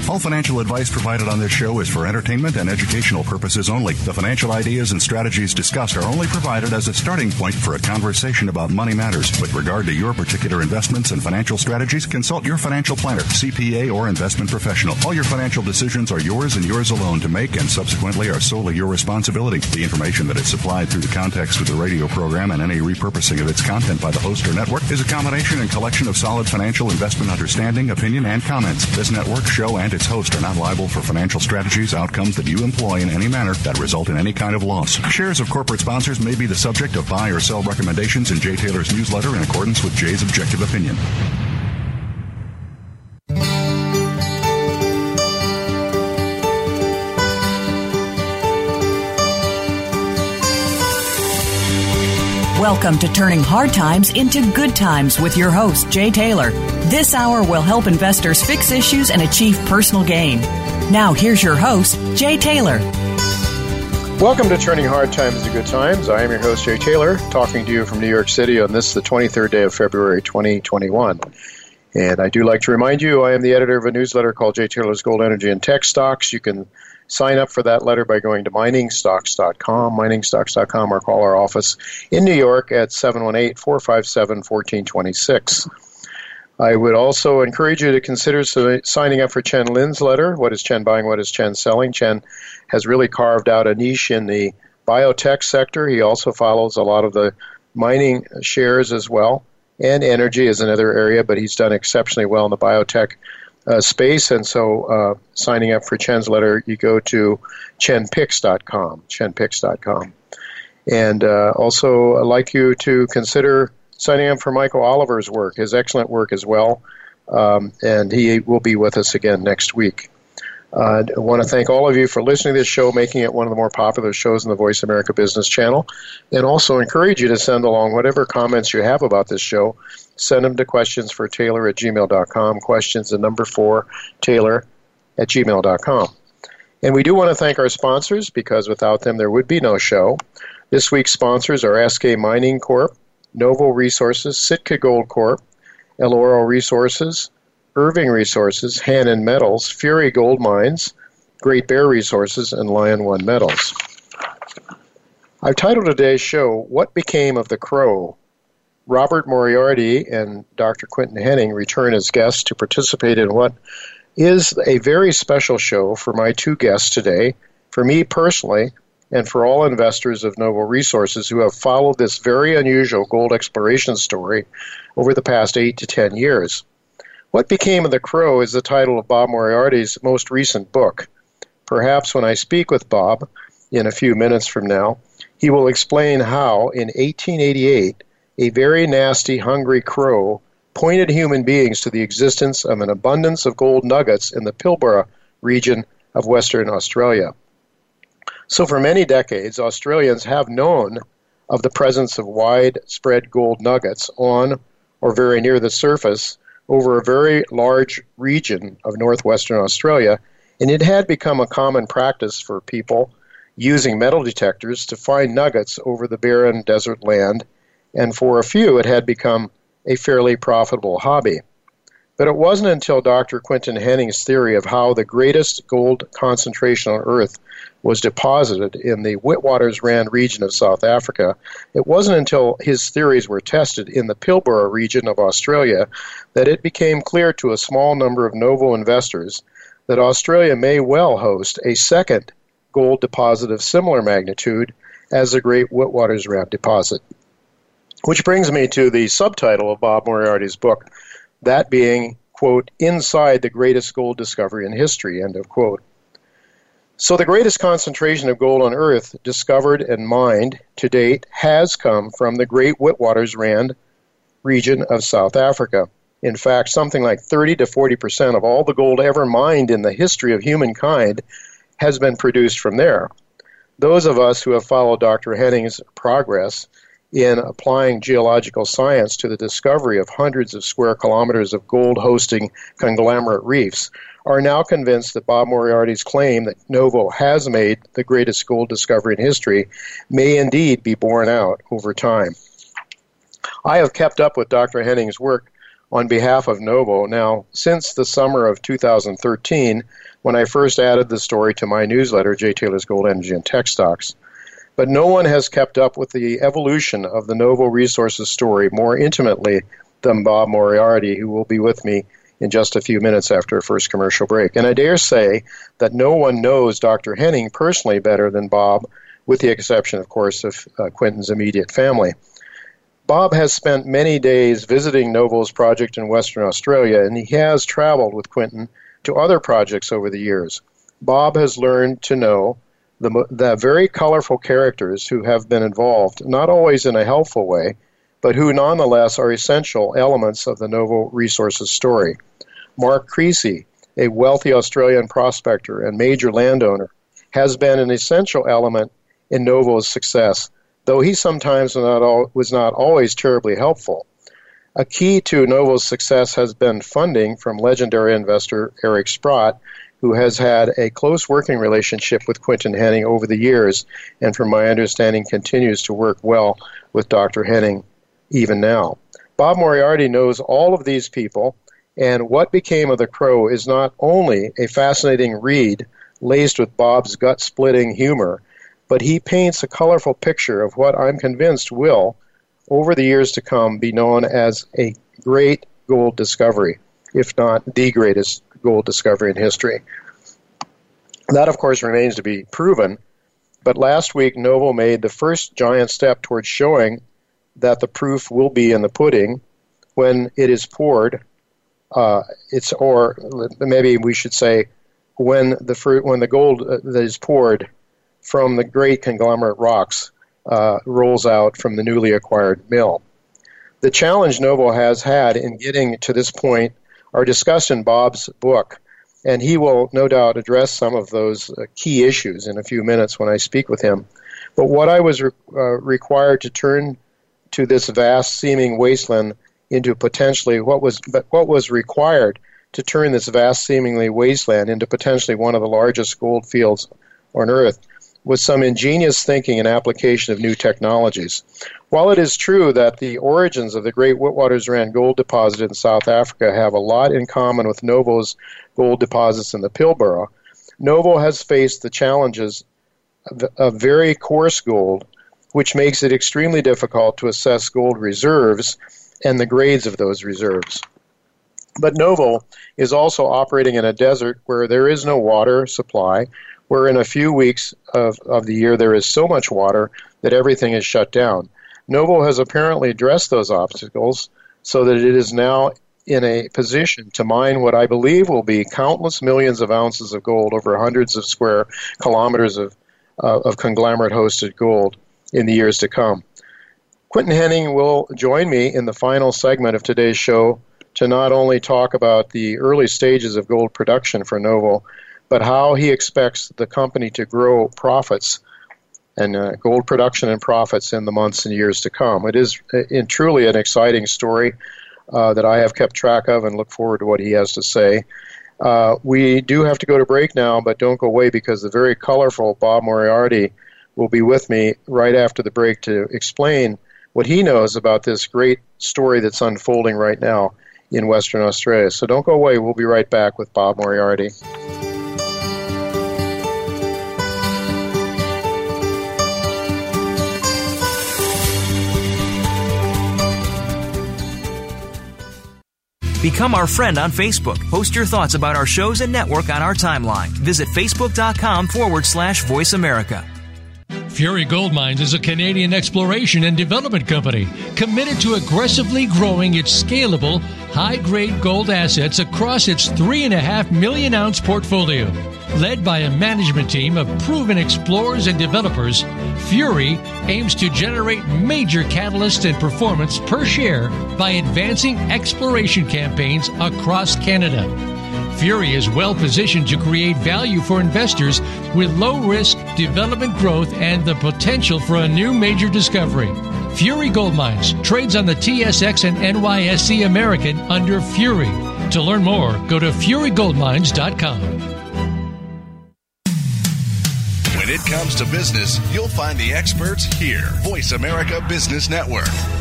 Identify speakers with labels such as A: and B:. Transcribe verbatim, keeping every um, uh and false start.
A: All financial advice provided on this show is for entertainment and educational purposes only. The financial ideas and strategies discussed are only provided as a starting point for a conversation about money matters. With regard to your particular investments and financial strategies, consult your financial planner, C P A, or investment professional. All your financial decisions are yours and yours alone to make, and subsequently are solely your responsibility. The information that is supplied through the context of the radio program and any repurposing of its content by the host or network is a combination and collection of solid financial investment understanding, opinion, and comments. This network, show, and its host are not liable for financial strategies, outcomes that you employ in any manner that result in any kind of loss. Shares of corporate sponsors may be the subject of buy or sell recommendations in Jay Taylor's newsletter in accordance with Jay's objective opinion.
B: Welcome to Turning Hard Times into Good Times with your host, Jay Taylor. This hour will help investors fix issues and achieve personal gain. Now, here's your host, Jay Taylor.
C: Welcome to Turning Hard Times into Good Times. I am your host, Jay Taylor, talking to you from New York City on this, the twenty-third day of February, twenty twenty-one. And I do like to remind you, I am the editor of a newsletter called Jay Taylor's Gold, Energy, and Tech Stocks. You can sign up for that letter by going to mining stocks dot com, mining stocks dot com, or call our office in New York at seven one eight, four five seven, one four two six. I would also encourage you to consider signing up for Chen Lin's letter, What is Chen Buying, What is Chen Selling? Chen has really carved out a niche in the biotech sector. He also follows a lot of the mining shares as well, and energy is another area, but he's done exceptionally well in the biotech Uh, space, and so uh, signing up for Chen's letter, you go to chen picks dot com, chen picks dot com. And uh, also, I'd like you to consider signing up for Michael Oliver's work, his excellent work as well, um, and he will be with us again next week. Uh, I want to thank all of you for listening to this show, making it one of the more popular shows in the Voice America Business Channel, and also encourage you to send along whatever comments you have about this show. Send them to questions for Taylor at gmail dot com, questions the number four, Taylor at gmail dot com. And we do want to thank our sponsors, because without them there would be no show. This week's sponsors are S K Mining Corp, Novo Resources, Sitka Gold Corp, El Oro Resources, Irving Resources, Hannon Metals, Fury Gold Mines, Great Bear Resources, and Lion One Metals. I've titled today's show, What Became of the Crow? Robert Moriarty and Doctor Quinton Henning return as guests to participate in what is a very special show for my two guests today, for me personally, and for all investors of Novo Resources who have followed this very unusual gold exploration story over the past eight to ten years. What Became of the Crow is the title of Bob Moriarty's most recent book. Perhaps when I speak with Bob in a few minutes from now, he will explain how, in eighteen eighty-eight, a very nasty, hungry crow pointed human beings to the existence of an abundance of gold nuggets in the Pilbara region of Western Australia. So for many decades, Australians have known of the presence of widespread gold nuggets on or very near the surface over a very large region of northwestern Australia, and it had become a common practice for people using metal detectors to find nuggets over the barren desert land, and for a few it had become a fairly profitable hobby. But it wasn't until Doctor Quinton Henning's theory of how the greatest gold concentration on Earth was deposited in the Witwatersrand region of South Africa, it wasn't until his theories were tested in the Pilbara region of Australia that it became clear to a small number of Novo investors that Australia may well host a second gold deposit of similar magnitude as the Great Witwatersrand deposit. Which brings me to the subtitle of Bob Moriarty's book, that being, quote, Inside the Greatest Gold Discovery in History, end of quote. So the greatest concentration of gold on Earth discovered and mined to date has come from the Great Witwatersrand region of South Africa. In fact, something like thirty to forty percent of all the gold ever mined in the history of humankind has been produced from there. Those of us who have followed Doctor Henning's progress in applying geological science to the discovery of hundreds of square kilometers of gold-hosting conglomerate reefs are now convinced that Bob Moriarty's claim that Novo has made the greatest gold discovery in history may indeed be borne out over time. I have kept up with Doctor Henning's work on behalf of Novo now since the summer of two thousand thirteen, when I first added the story to my newsletter, Jay Taylor's Gold, Energy, and Tech Stocks. But no one has kept up with the evolution of the Novo Resources story more intimately than Bob Moriarty, who will be with me in just a few minutes after a first commercial break. And I dare say that no one knows Doctor Henning personally better than Bob, with the exception, of course, of uh, Quinton's immediate family. Bob has spent many days visiting Novo's project in Western Australia, and he has traveled with Quinton to other projects over the years. Bob has learned to know the, the very colorful characters who have been involved, not always in a helpful way, but who nonetheless are essential elements of the Novo Resources story. Mark Creasy, a wealthy Australian prospector and major landowner, has been an essential element in Novo's success, though he sometimes was not, all, was not always terribly helpful. A key to Novo's success has been funding from legendary investor Eric Sprott, who has had a close working relationship with Quinton Henning over the years, and from my understanding continues to work well with Doctor Henning even now. Bob Moriarty knows all of these people, and What Became of the Crow is not only a fascinating read laced with Bob's gut-splitting humor, but he paints a colorful picture of what I'm convinced will, over the years to come, be known as a great gold discovery, if not the greatest gold discovery in history. That, of course, remains to be proven, but last week Novo made the first giant step towards showing that the proof will be in the pudding when it is poured. Uh, it's or maybe we should say when the fruit, when the gold that is poured from the great conglomerate rocks uh, rolls out from the newly acquired mill. The challenge Novo has had in getting to this point are discussed in Bob's book, and he will no doubt address some of those uh, key issues in a few minutes when I speak with him. But what I was re- uh, required to turn to this vast seeming wasteland into potentially what was but what was required to turn this vast seemingly wasteland into potentially one of the largest gold fields on earth was some ingenious thinking and application of new technologies. While it is true that the origins of the great Witwatersrand gold deposit in South Africa have a lot in common with Novo's gold deposits in the Pilbara, Novo has faced the challenges of, of very coarse gold, which makes it extremely difficult to assess gold reserves and the grades of those reserves. But Novo is also operating in a desert where there is no water supply, where in a few weeks of, of the year there is so much water that everything is shut down. Novo has apparently addressed those obstacles so that it is now in a position to mine what I believe will be countless millions of ounces of gold over hundreds of square kilometers of, uh, of conglomerate-hosted gold in the years to come. Quinton Henning will join me in the final segment of today's show to not only talk about the early stages of gold production for Novo, but how he expects the company to grow profits and uh, gold production and profits in the months and years to come. It is uh, in truly an exciting story uh, that I have kept track of and look forward to what he has to say. Uh, we do have to go to break now, but don't go away because the very colorful Bob Moriarty will be with me right after the break to explain what he knows about this great story that's unfolding right now in Western Australia. So don't go away. We'll be right back with Bob Moriarty.
D: Become our friend on Facebook. Post your thoughts about our shows and network on our timeline. Visit facebook.com forward slash Voice America.
E: Fury Gold Mines is a Canadian exploration and development company committed to aggressively growing its scalable, high-grade gold assets across its three and a half million ounce portfolio. Led by a management team of proven explorers and developers, Fury aims to generate major catalysts and performance per share by advancing exploration campaigns across Canada. Fury is well positioned to create value for investors with low-risk development growth and the potential for a new major discovery. Fury Gold Mines trades on the T S X and N Y S E American under Fury. To learn more, go to fury gold mines dot com.
F: When it comes to business, you'll find the experts here. Voice America Business Network.